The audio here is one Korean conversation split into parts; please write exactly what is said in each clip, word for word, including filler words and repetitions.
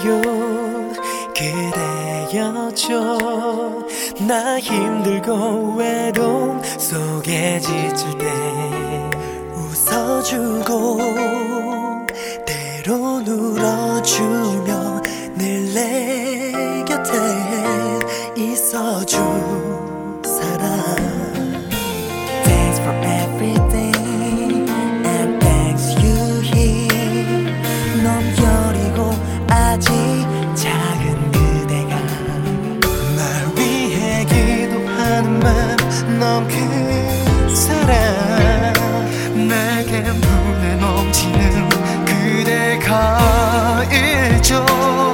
그대여 그대여줘. 나 힘들고 외로움 속에 지칠 때 웃어주고 때론 울어주며 늘 내 곁에 있어준 사람. Thanks for everything and thanks you here. 넌 여리고 아직 작은 그대가 날 위해 기도하는 맘 너무 큰 사랑. 내게 눈에 넘치는 그대가 일조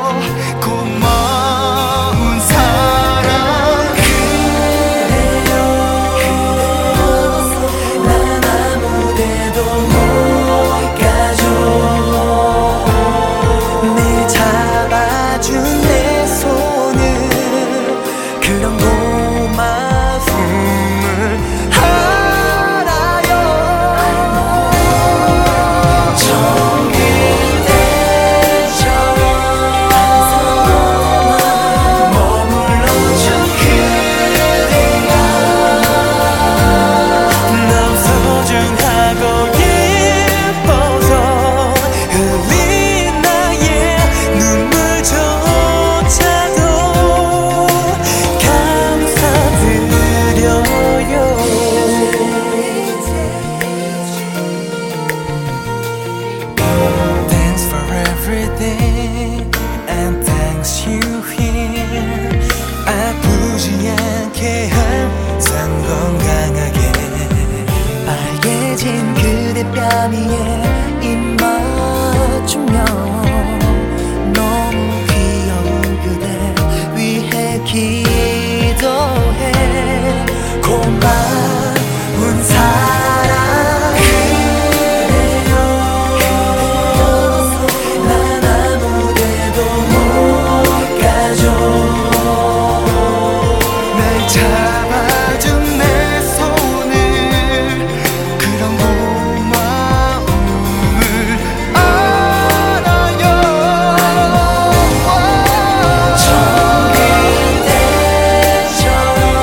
고마운 사랑. 그대여 난 아무데도 못 가죠. 늘 잡아준 내 손을 그런 고마움을 and thanks you here. 아프지 않게 항상 건강하게 빨개진 그대 뺨 위에 입 맞추며 너무 귀여운 그대 위해 기도해. 고마운 사랑. 잡아준 내 손을 그런 고마움을 알아요. 정기대처럼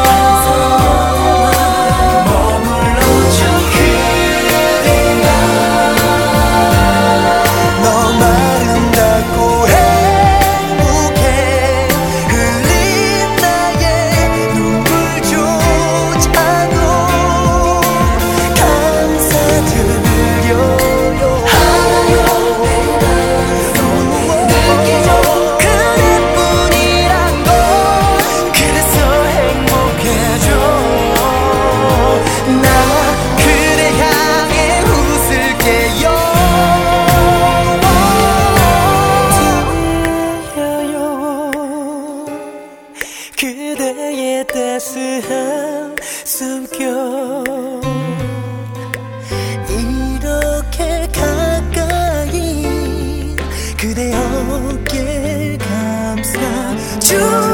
머물러준 그대가 너무 아름답고 행복해. 흘린 나의 그대의 따스한 숨결 이렇게 가까이 그대 어깨를 감싸주